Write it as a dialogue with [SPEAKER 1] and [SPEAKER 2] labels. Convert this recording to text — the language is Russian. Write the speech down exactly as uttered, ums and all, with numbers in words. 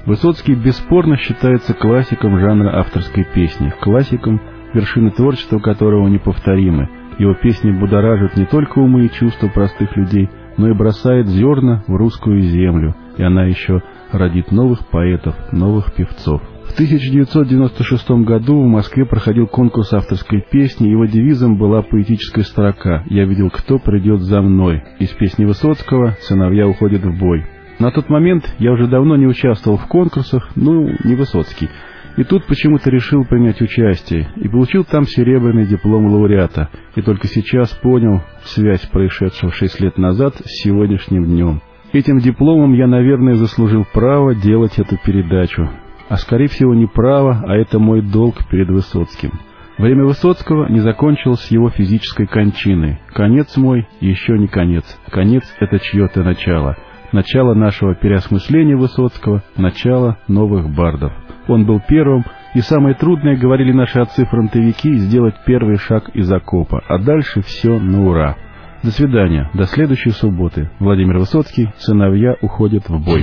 [SPEAKER 1] Высоцкий бесспорно считается классиком жанра авторской песни, классиком, вершины творчества которого неповторимы. Его песни будоражат не только умы и чувства простых людей, но и бросает зерна в русскую землю, и она еще родит новых поэтов, новых певцов. В тысяча девятьсот девяносто шестом году в Москве проходил конкурс авторской песни, его девизом была поэтическая строка «Я видел, кто придет за мной». Из песни Высоцкого «Сыновья уходят в бой». На тот момент я уже давно не участвовал в конкурсах, ну, не Высоцкий, и тут почему-то решил принять участие, и получил там серебряный диплом лауреата, и только сейчас понял связь происшедшего шесть лет назад с сегодняшним днем. Этим дипломом я, наверное, заслужил право делать эту передачу. А скорее всего не право, а это мой долг перед Высоцким. Время Высоцкого не закончилось с его физической кончиной. Конец мой еще не конец. Конец — это чье-то начало. Начало нашего переосмысления Высоцкого, начало новых бардов. Он был первым, и самое трудное, говорили наши отцы-фронтовики, сделать первый шаг из окопа. А дальше все на ура. До свидания, до следующей субботы. Владимир Высоцкий, «Сыновья уходят в бой».